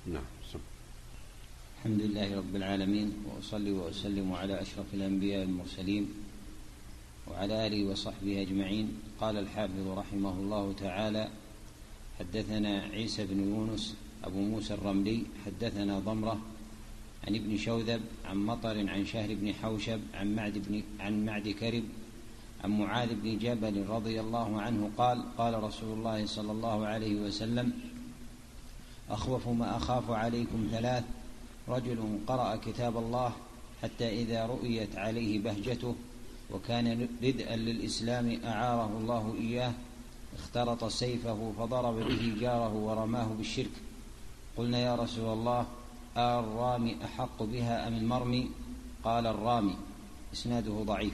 نعم. الحمد لله رب العالمين، وأصلي وأسلم على أشرف الأنبياء المرسلين وعلى آله وصحبه أجمعين. قال الحافظ رحمه الله تعالى: حدثنا عيسى بن يونس أبو موسى الرملي حدثنا ضمرة عن ابن شوذب عن مطر عن شهر بن حوشب عن معد كرب عن معاذ بن جبل رضي الله عنه قال: قال رسول الله صلى الله عليه وسلم: أخوف ما أخاف عليكم ثلاث: رجل قرأ كتاب الله حتى إذا رؤيت عليه بهجته وكان ردءا للإسلام أعاره الله إياه اخترط سيفه فضرب به جاره ورماه بالشرك. قلنا: يا رسول الله، الرامي أحق بها أم المرمي؟ قال: الرامي. إسناده ضعيف.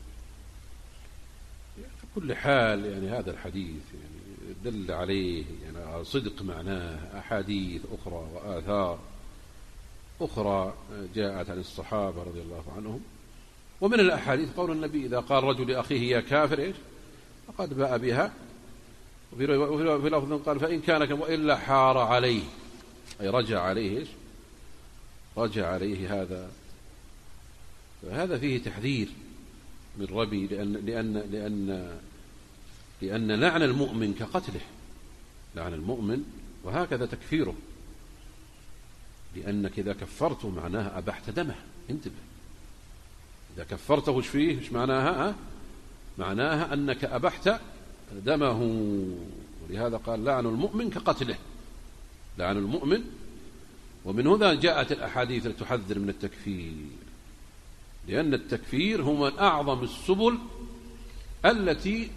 في كل حال يعني هذا الحديث يعني دل عليه يعني صدق معناه أحاديث أخرى وآثار أخرى جاءت عن الصحابة رضي الله عنهم. ومن الأحاديث قول النبي: إذا قال رجل لأخيه يا كافر إيش فقد باء بها. وفي لفظ قال: فإن كان وإلا حار عليه، أي رجع عليه إيش رجع عليه. هذا فيه تحذير من ربي، لأن لعن المؤمن كقتله، لعن المؤمن وهكذا تكفيره، لأنك إذا كفرته معناها أبحت دمه. انتبه، إذا كفرته وش فيه؟ وش معناها؟ معناها أنك أبحت دمه. ولهذا قال: لعن المؤمن كقتله، لعن المؤمن. ومن هنا جاءت الأحاديث لتحذر من التكفير، لأن التكفير هو من أعظم السبل التي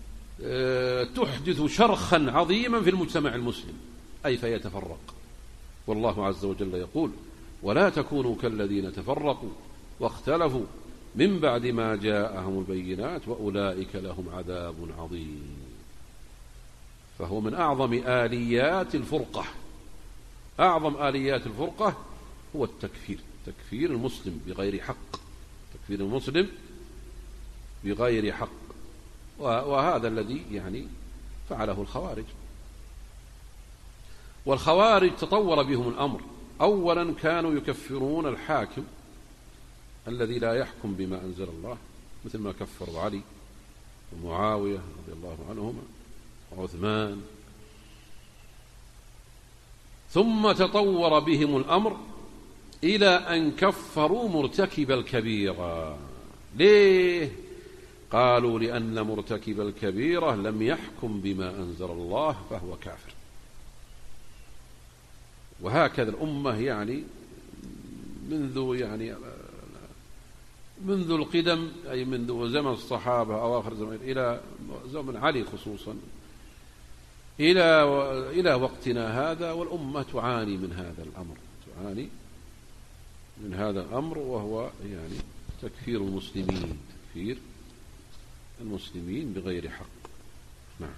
تحدث شرخا عظيما في المجتمع المسلم، أي فيتفرق. والله عز وجل يقول: ولا تكونوا كالذين تفرقوا واختلفوا من بعد ما جاءهم البينات وأولئك لهم عذاب عظيم. فهو من أعظم آليات الفرقة، أعظم آليات الفرقة هو التكفير، تكفير المسلم بغير حق، تكفير المسلم بغير حق. وهذا الذي يعني فعله الخوارج. والخوارج تطور بهم الأمر. أولا كانوا يكفرون الحاكم الذي لا يحكم بما أنزل الله، مثل ما كفروا علي ومعاوية رضي الله عنهما وعثمان. ثم تطور بهم الأمر إلى أن كفروا مرتكب الكبيرة. ليه؟ قالوا: لأن مرتكب الكبيرة لم يحكم بما أنزل الله فهو كافر. وهكذا الأمة يعني منذ القدم، أي منذ زمن الصحابة أواخر زمن إلى زمن علي خصوصا إلى وقتنا هذا، والأمة تعاني من هذا الأمر، تعاني من هذا الأمر، وهو يعني تكفير المسلمين، تكفير المسلمين بغير حق. نعم.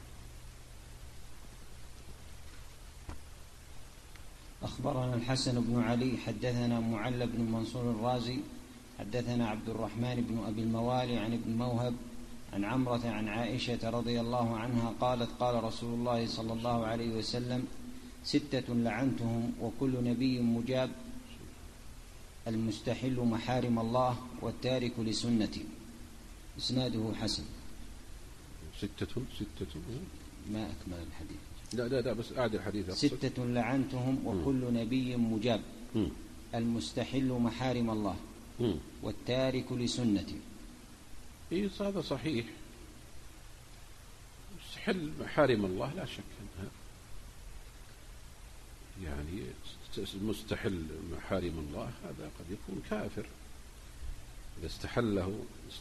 أخبرنا الحسن بن علي حدثنا معل بن منصور الرازي حدثنا عبد الرحمن بن أبي الموالي عن ابن موهب عن عمرة عن عائشة رضي الله عنها قالت: قال رسول الله صلى الله عليه وسلم: 6 لعنتهم وكل نبي مجاب: المستحل محارم الله والتارك لسنتي. إسناده حسن. 6 ما أكمل الحديث. لا بس أعد الحديث. 6 لعنتهم وكل نبي مجاب: المستحل محارم الله والتارك لسنتي. إيه هذا صحيح. مستحل محارم الله لا شك أنها يعني مستحل محارم الله هذا قد يكون كافر إذا استحله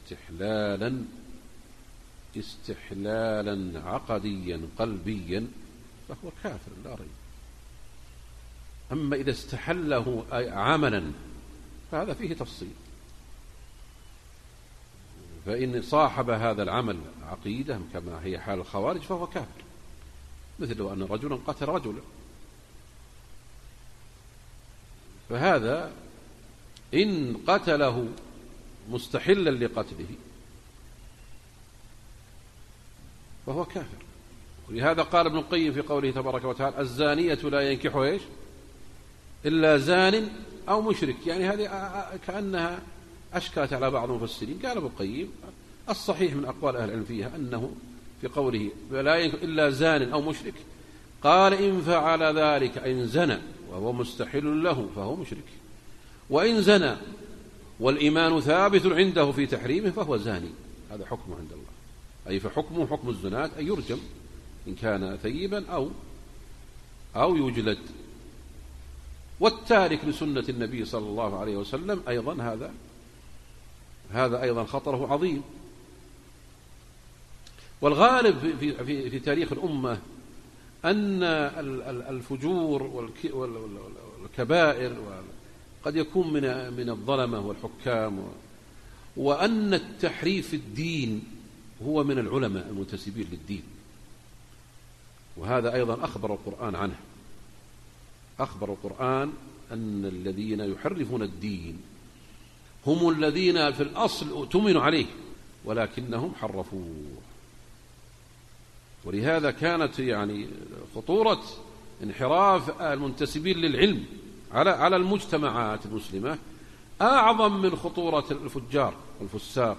استحلالا عقديا قلبيا فهو كافر لا ريب. أما إذا استحله عملا فهذا فيه تفصيل. فإن صاحب هذا العمل عقيدة كما هي حال الخوارج فهو كافر، مثل لو أن رجلا قتل رجلا، فهذا إن قتله مستحلا لقتله فهو كافر. ولهذا قال ابن القيم في قوله تبارك وتعالى: الزانية لا ينكحها إيش إلا زان أو مشرك، يعني هذه كأنها أشكلت على بعض المفسرين. قال ابن القيم الصحيح من أقوال أهل العلم فيها أنه في قوله لا إلا زان أو مشرك، قال إن فعل ذلك إن زنى وهو مستحل له فهو مشرك، وإن زنى والإيمان ثابت عنده في تحريمه فهو زاني. هذا حكمه عند الله، أي فحكمه حكم الزناة، أي يرجم إن كان ثيبا أو يجلد. والتارك لسنة النبي صلى الله عليه وسلم أيضا هذا أيضا خطره عظيم. والغالب في تاريخ الأمة أن الفجور والكبائر قد يكون من الظلمة والحكام، وأن التحريف في الدين هو من العلماء المنتسبين للدين. وهذا أيضا أخبر القرآن عنه، أخبر القرآن أن الذين يحرفون الدين هم الذين في الأصل اؤتمنوا عليه ولكنهم حرفوه. ولهذا كانت يعني خطورة انحراف المنتسبين للعلم على المجتمعات المسلمة أعظم من خطورة الفجار والفساق،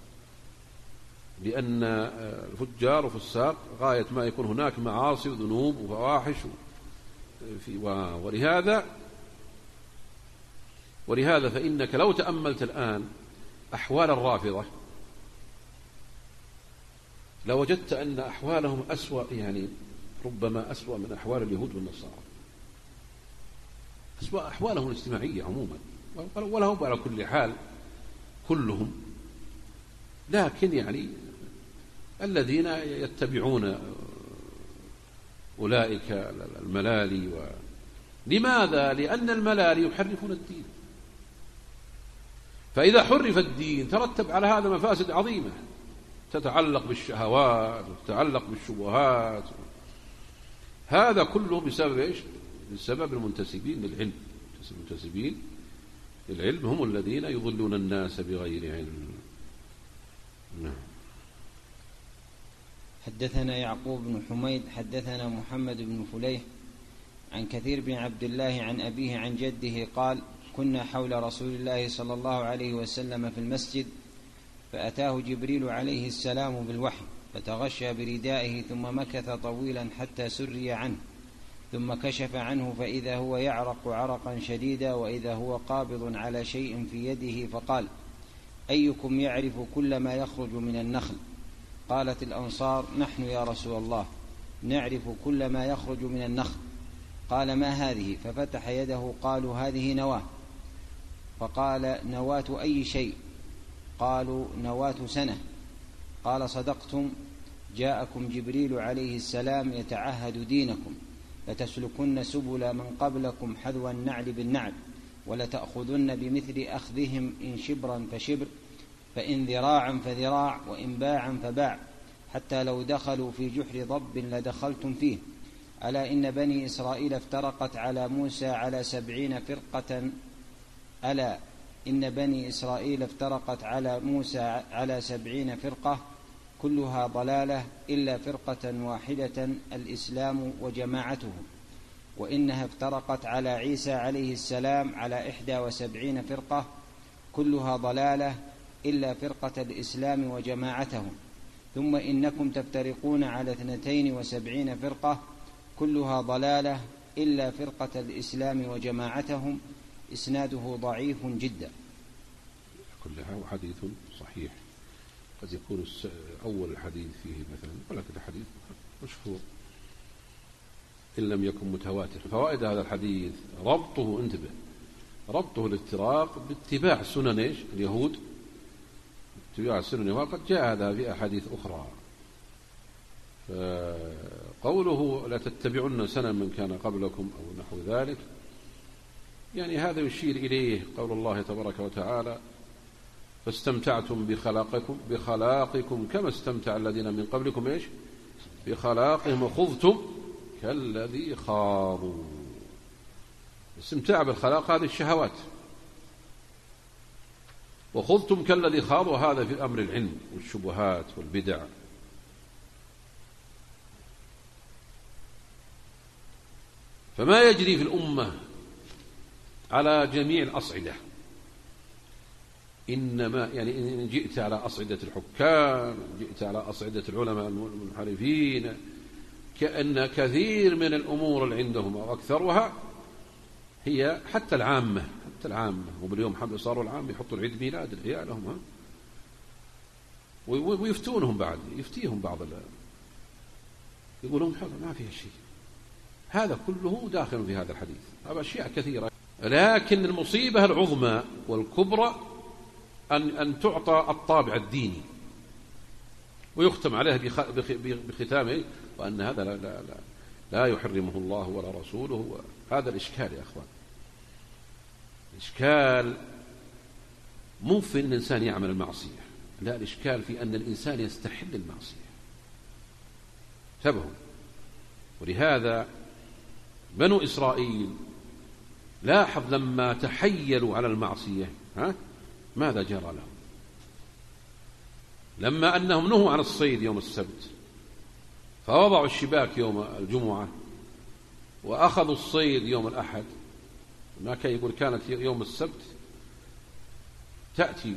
لأن الفجار والفساق غاية ما يكون هناك معاصي وذنوب وفواحش ولهذا فإنك لو تأملت الآن أحوال الرافضة لوجدت أن أحوالهم أسوأ، يعني ربما أسوأ من أحوال اليهود والنصارى، أسوأ أحوالهم الاجتماعية عموما، ولا هم على كل حال كلهم، لكن يعني الذين يتبعون أولئك الملالي لماذا؟ لأن الملالي يحرفون الدين، فإذا حرف الدين ترتب على هذا مفاسد عظيمة تتعلق بالشهوات وتتعلق بالشبهات. هذا كله بسبب إيش؟ بسبب المنتسبين للعلم. المنتسبين للعلم هم الذين يضلون الناس بغير علم. نعم. حدثنا يعقوب بن حميد حدثنا محمد بن فليح عن كثير بن عبد الله عن أبيه عن جده قال: كنا حول رسول الله صلى الله عليه وسلم في المسجد، فأتاه جبريل عليه السلام بالوحي، فتغشى بردائه ثم مكث طويلا حتى سري عنه، ثم كشف عنه فإذا هو يعرق عرقا شديدا، وإذا هو قابض على شيء في يده، فقال: أيكم يعرف كل ما يخرج من النخل؟ قالت الأنصار: نحن يا رسول الله نعرف كل ما يخرج من النخل. قال: ما هذه؟ ففتح يده، قالوا: هذه نواة. فقال: نواة أي شيء؟ قالوا: نواة سنة. قال: صدقتم، جاءكم جبريل عليه السلام يتعهد دينكم، لتسلكن سبل من قبلكم حذو النعل بالنعل، ولتأخذن بمثل أخذهم إن شبرا فشبر، فإن ذراعا فذراع، وإن باعا فباع، حتى لو دخلوا في جحر ضب لدخلتم فيه. ألا إن بني إسرائيل افترقت على موسى على 70 فرقة ألا إن بني إسرائيل افترقت على موسى على 70 فرقة كلها ضلالة إلا فرقة واحدة الإسلام وجماعته، وإنها افترقت على عيسى عليه السلام على 71 فرقة كلها ضلالة إلا فرقة الإسلام وجماعته، ثم إنكم تفترقون على 72 فرقة كلها ضلالة إلا فرقة الإسلام وجماعتهم. إسناده ضعيف جدا. كلها حديث صحيح، قد يكون أول الحديث فيه مثلا، ولكن الحديث مشهور إن لم يكن متواتر. فوائد هذا الحديث ربطه، انتبه، ربطه الافتراق باتباع سنن إيش؟ اليهود، اتباع السنن اليهود، قد جاء هذا في أحاديث أخرى. فقوله لا تتبعن سنن من كان قبلكم أو نحو ذلك، يعني هذا يشير إليه قول الله تبارك وتعالى: فاستمتعتم بخلاقكم كما استمتع الذين من قبلكم إيش؟ بخلاقهم، وخذتم كالذي خاضوا. الاستمتاع بالخلاق هذه الشهوات، وخذتم كالذي خاضوا، هذا في أمر العلم والشبهات والبدع. فما يجري في الأمة على جميع الأصعدة، إنما يعني إن جئت على أصعدة الحكام، جئت على أصعدة العلماء المنحرفين، كأن كثير من الأمور اللي عندهم أو أكثرها هي حتى العامة، وباليوم حمد صاروا العامة يحطوا العيد ميلاد لعيالهم، ويفتونهم بعد، يفتيهم بعض يقولون ما فيها شيء. هذا كله داخل في هذا الحديث، هذا أشياء كثيرة. لكن المصيبة العظمى والكبرى أن تعطى الطابع الديني ويختم عليها بختامه وأن هذا لا يحرمه الله ولا رسوله. هذا الإشكال يا أخوان. الإشكال مو في أن الإنسان يعمل المعصية، لا، الإشكال في أن الإنسان يستحل المعصية. انتبهوا. ولهذا بنو إسرائيل لاحظ لما تحيلوا على المعصية ماذا جرى لهم؟ لما أنهم نهوا عن الصيد يوم السبت فوضعوا الشباك يوم الجمعة وأخذوا الصيد يوم الأحد، ما كان يقول كانت يوم السبت تأتي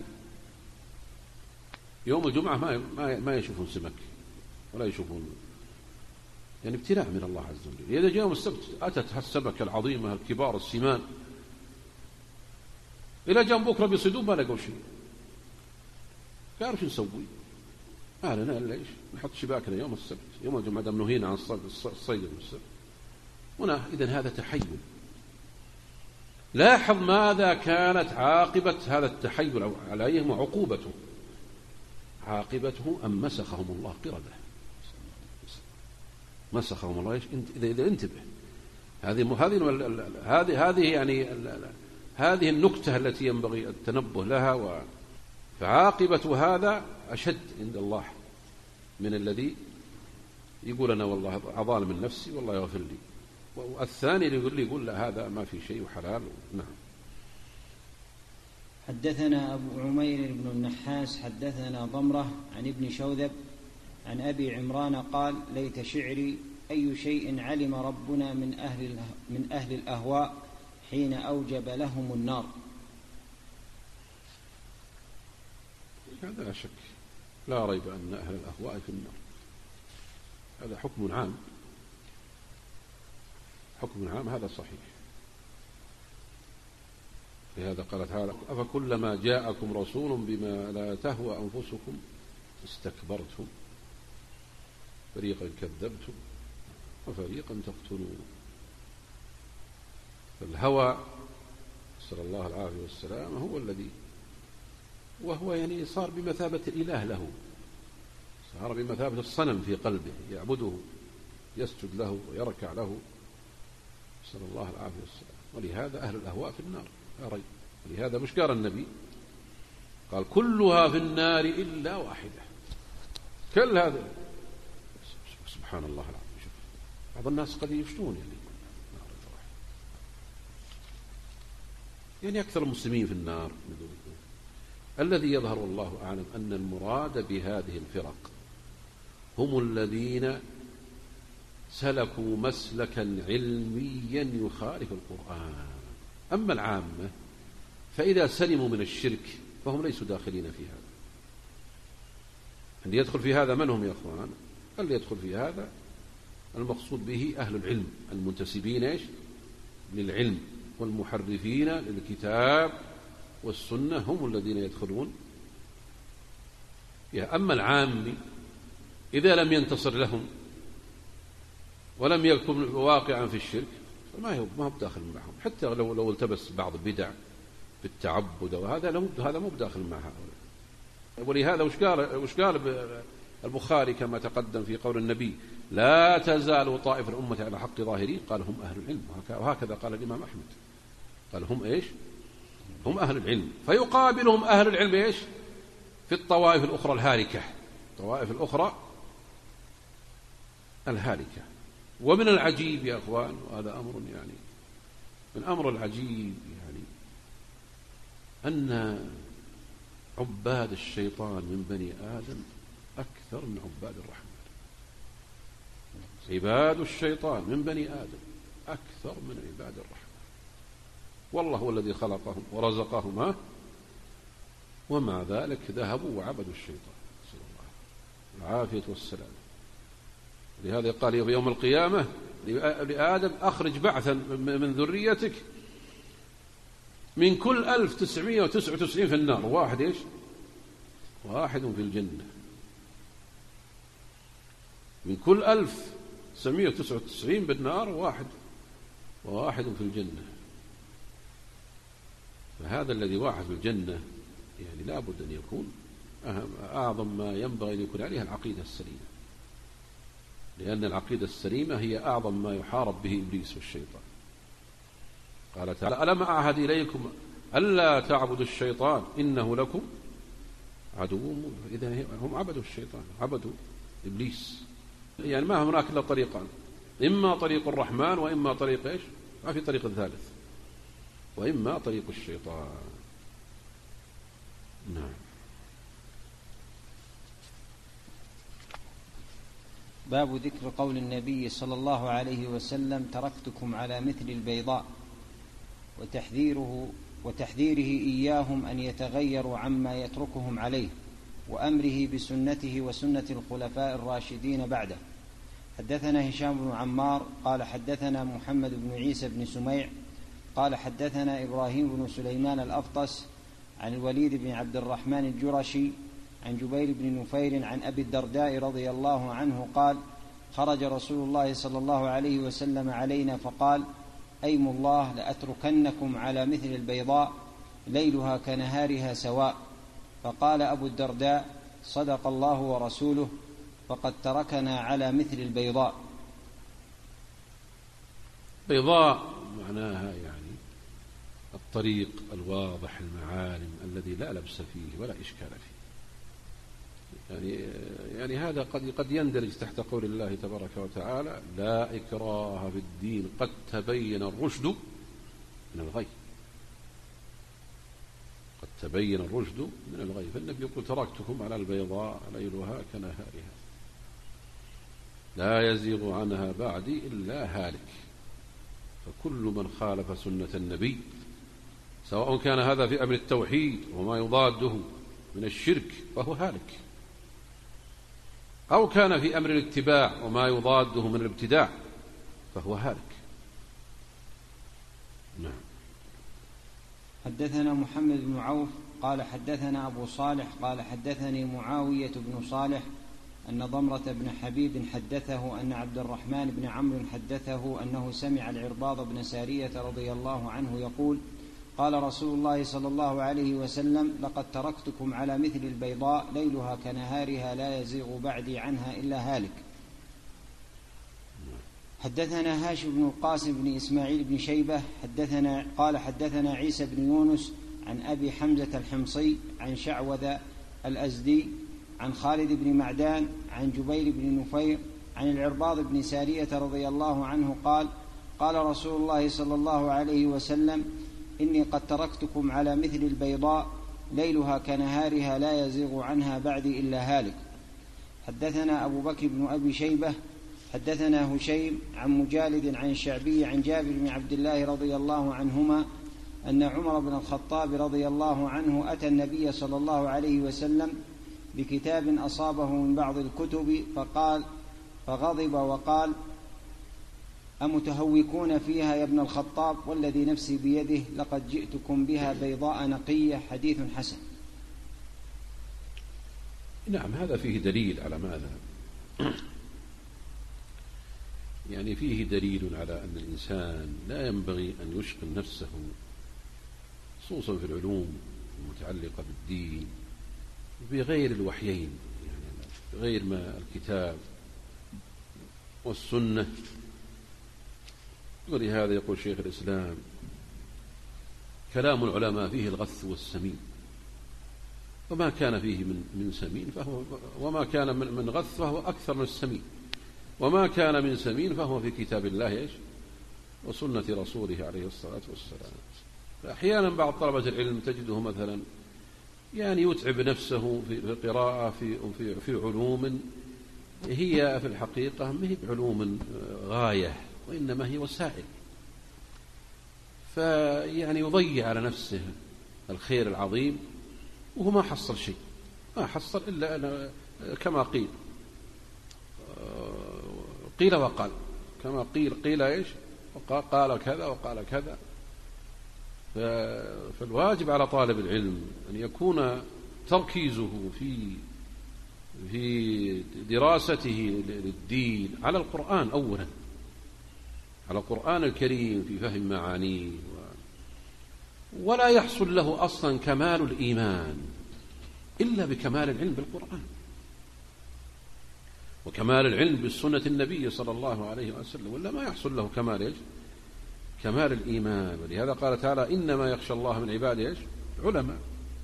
يوم الجمعة ما يشوفون سمك ولا يشوفون، يعني ابتلاء من الله عز وجل. إذا جاء يوم السبت أتت هالسمكة العظيمة الكبار السمان، إلى جنب بكرة بيصيدون ما لقوا شيء. قالوا شو نسوي؟ لنا ليش نحط شباكنا يوم السبت، يوم الجمعة دام نهينا عن الصيد يوم السبت. إذن هذا تحيل. لاحظ ماذا كانت عاقبة هذا التحيل عليهم وعقوبته. عاقبته أن مسخهم الله قردة. مسخهم الله. إذا انتبه، هذه يعني هذه النكتة التي ينبغي التنبه لها. فعاقبة هذا أشد عند الله من الذي يقول أنا والله أظالم من نفسي والله يغفر لي، والثاني اللي يقول لا هذا ما في شيء وحلال. نعم. حدثنا أبو عمير بن النحاس حدثنا ضمرة عن ابن شوذب عن أبي عمران قال: ليت شعري أي شيء علم ربنا من أهل الأهواء حين أوجب لهم النار. هذا لا شك، لا ريب أن أهل الأهواء في النار. هذا حكم عام، حكم عام، هذا صحيح. لهذا قال تعالى: أفكلما جاءكم رسول بما لا تهوى أنفسكم استكبرتم فريقا كذبتم وفريقا تقتلون. فالهوى صلى الله العافية والسلام هو الذي، وهو يعني صار بمثابة الإله له، صار بمثابة الصنم في قلبه يعبده يسجد له ويركع له صلى الله العافية والسلام. ولهذا أهل الأهواء في النار لا ريب. ولهذا مش قال النبي قال: كلها في النار إلا واحدة. كل هذا سبحان الله العظيم. شوف بعض الناس قد يفتون يعني أكثر المسلمين في النار. الذي يظهر والله أعلم أن المراد بهذه الفرق هم الذين سلكوا مسلكا علميا يخالف القرآن. أما العامة فإذا سلموا من الشرك فهم ليسوا داخلين في هذا. اللي يدخل في هذا من هم يا أخوان؟ اللي يدخل في هذا المقصود به أهل العلم المنتسبين للعلم والمحرفين للكتاب والسنة، هم الذين يدخلون فيها. أما العام إذا لم ينتصر لهم ولم يكن واقعا في الشرك فما هو داخل معهم، حتى لو التبس بعض البدع بالتعبد وهذا مو بداخل مع هؤلاء. ولهذا وش قال البخاري كما تقدم في قول النبي: لا تزال طائفة الأمة على حق ظاهرين، قال: هم أهل العلم. وهكذا قال الإمام أحمد، قال: هم هم أهل العلم. فيقابلهم أهل العلم في الطوائف الأخرى الهالكة، الطوائف الأخرى الهالكة. ومن العجيب يا أخوان، وهذا أمر يعني من أمر العجيب يعني، أن عباد الشيطان من بني آدم أكثر من عباد الرحمن. عباد الشيطان من بني آدم أكثر من عباد الرحمن. والله هو الذي خلقهم ورزقهم، ومع ذلك ذهبوا وعبدوا الشيطان، نسأل الله العافية والسلام. لهذا قال في يوم القيامة لآدم أخرج بعثا من ذريتك من كل 1999 في النار، واحد في الجنة. من كل 1999 بالنار واحد في الجنة. فهذا الذي واحد في الجنة يعني لا بد أن يكون أعظم ما ينبغي أن يكون عليها العقيدة السليمة، لأن العقيدة السليمة هي أعظم ما يحارب به إبليس والشيطان. قال تعالى: ألم أعهد إليكم ألا تعبدوا الشيطان إنه لكم عدو. إذا هم عبدوا الشيطان، عبدوا إبليس. يعني ما هناك إلا طريقان، إما طريق الرحمن وإما طريق إيش؟ ما في طريق ثالث، وإما طريق الشيطان. نعم. باب ذكر قول النبي صلى الله عليه وسلم: تركتكم على مثل البيضاء، وتحذيره إياهم أن يتغيروا عما يتركهم عليه، وأمره بسنته وسنة الخلفاء الراشدين بعده. حدثنا هشام بن عمار قال حدثنا محمد بن عيسى بن سميع قال حدثنا إبراهيم بن سليمان الأفطس عن الوليد بن عبد الرحمن الجرشي عن جبير بن نفير عن أبي الدرداء رضي الله عنه قال: خرج رسول الله صلى الله عليه وسلم علينا فقال: أيم الله لأتركنكم على مثل البيضاء ليلها كنهارها سواء. فقال أبو الدرداء: صدق الله ورسوله، فقد تركنا على مثل البيضاء. بيضاء معناها يعني الطريق الواضح المعالم الذي لا لبس فيه ولا إشكال فيه. يعني هذا قد يندرج تحت قول الله تبارك وتعالى: لا إكراه في الدين قد تبين الرشد من الغي. قد تبين الرشد من الغي. فالنبي يقول: تركتكم على البيضاء ليلها كنهارها لا يزيغ عنها بعدي إلا هالك. فكل من خالف سنة النبي، سواء كان هذا في أمر التوحيد وما يضاده من الشرك فهو هالك، أو كان في أمر الاتباع وما يضاده من الابتداع فهو هالك. نعم. حدثنا محمد بن عوف قال حدثنا أبو صالح قال حدثني معاوية بن صالح أن ضمرة بن حبيب حدثه أن عبد الرحمن بن عمرو حدثه أنه سمع العرباض بن سارية رضي الله عنه يقول: قال رسول الله صلى الله عليه وسلم: لقد تركتكم على مثل البيضاء ليلها كنهارها لا يزيغ بعدي عنها إلا هالك. حدثنا هاشم بن القاسم بن إسماعيل بن شيبة قال حدثنا عيسى بن يونس عن أبي حمزة الحمصي عن شعوذ الأزدي عن خالد بن معدان عن جبير بن نفير عن العرباض بن سارية رضي الله عنه قال: قال رسول الله صلى الله عليه وسلم: إني قد تركتكم على مثل البيضاء ليلها كنهارها لا يزيغ عنها بعدي إلا هالك. حدثنا أبو بكر بن أبي شيبة حدثنا هشيم عن مجالد عن الشعبي عن جابر بن عبد الله رضي الله عنهما أن عمر بن الخطاب رضي الله عنه أتى النبي صلى الله عليه وسلم بكتاب أصابه من بعض الكتب فغضب وقال: أمتهوكون فيها يا ابن الخطاب والذي نفسي بيده لقد جئتكم بها بيضاء نقية. حديث حسن. نعم. هذا فيه دليل على ماذا؟ يعني فيه دليل على أن الإنسان لا ينبغي أن يشغل نفسه خصوصا في العلوم المتعلقة بالدين بغير الوحيين، يعني غير ما الكتاب والسنة. ولهذا يقول شيخ الإسلام: كلام العلماء فيه الغث والسمين، وما كان فيه من سمين وما كان من غث فهو أكثر من السمين، وما كان من سمين فهو في كتاب الله وسنة رسوله عليه الصلاة والسلام. فأحيانا بعض طلبة العلم تجده مثلا يعني يتعب نفسه في القراءة في علوم هي في الحقيقة ما هي بعلوم غاية، وإنما هي وسائل. فيعني يضيع على نفسه الخير العظيم وهو ما حصل شيء، ما حصل إلا أنا كما قيل وقال، كما قيل إيش قال كذا وقال كذا. فالواجب على طالب العلم أن يكون تركيزه في دراسته للدين على القرآن أولا، على القرآن الكريم في فهم معانيه، ولا يحصل له أصلا كمال الإيمان إلا بكمال العلم بالقرآن وكمال العلم بالسنة النبي صلى الله عليه وسلم، ولا ما يحصل له كمال الإيمان. ولهذا قال تعالى إنما يخشى الله من عباده العلماء.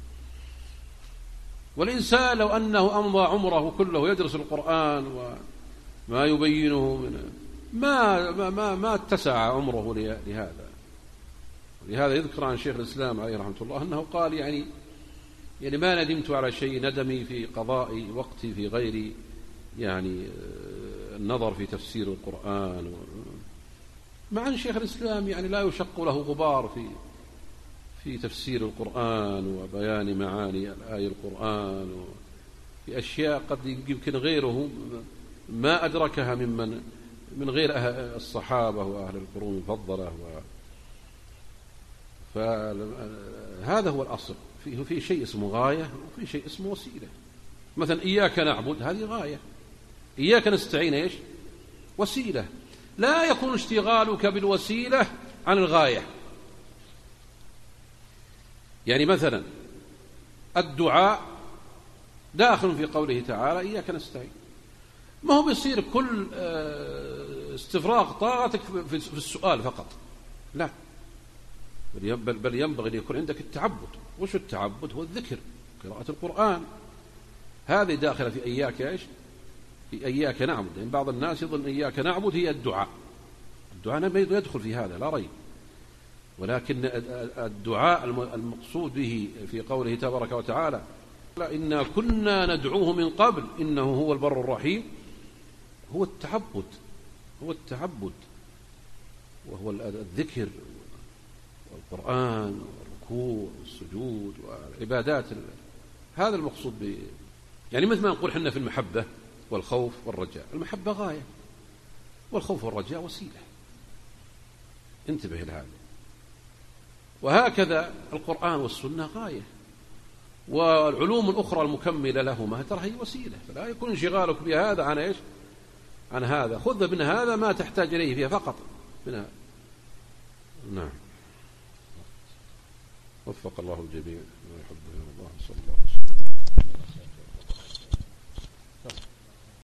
والإنسان لو أنه أمضى عمره كله يدرس القرآن وما يبينه من ما اتسع عمره لهذا. ولهذا يذكر عن شيخ الإسلام عليه رحمة الله أنه قال يعني ما ندمت على شيء ندمي في قضاء وقتي في غير يعني النظر في تفسير القرآن، مع أن شيخ الإسلام يعني لا يشق له غبار في تفسير القرآن وبيان معاني الآية القرآن، وفي أشياء قد يمكن غيره ما أدركها من غير الصحابة وأهل القرون المفضلة. فهذا هو الأصل، في شيء اسمه غاية وفي شيء اسمه وسيلة. مثلا إياك نعبد هذه غاية، إياك نستعين إيش وسيلة. لا يكون اشتغالك بالوسيلة عن الغاية. يعني مثلا الدعاء داخل في قوله تعالى إياك نستعين، ما هو بيصير كل استفراغ طاقتك في السؤال فقط، لا، بل ينبغي أن يكون عندك التعبد. وش التعبد؟ هو الذكر، قراءة القرآن، هذه داخلة في إياك إيش في إياك نعبد. يعني بعض الناس يظن إياك نعبد هي الدعاء ما يدخل في هذا لا ريب، ولكن الدعاء المقصود به في قوله تبارك وتعالى إنا كنا ندعوه من قبل إنه هو البر الرحيم، هو التعبد وهو الذكر والقرآن والركوع والسجود والعبادات. هذا المقصود يعني مثل ما نقول حنا في المحبة والخوف والرجاء، المحبة غاية والخوف والرجاء وسيلة، انتبه لهذا. وهكذا القرآن والسنة غاية، والعلوم الأخرى المكملة لهما ترى هي وسيلة. فلا يكون انشغالك بهذا عن إيش عن هذا، خذ من هذا ما تحتاج إليه فيها فقط من هذا. نعم، وفق الله الجميع ما يحبه الله صلى الله عليه وسلم.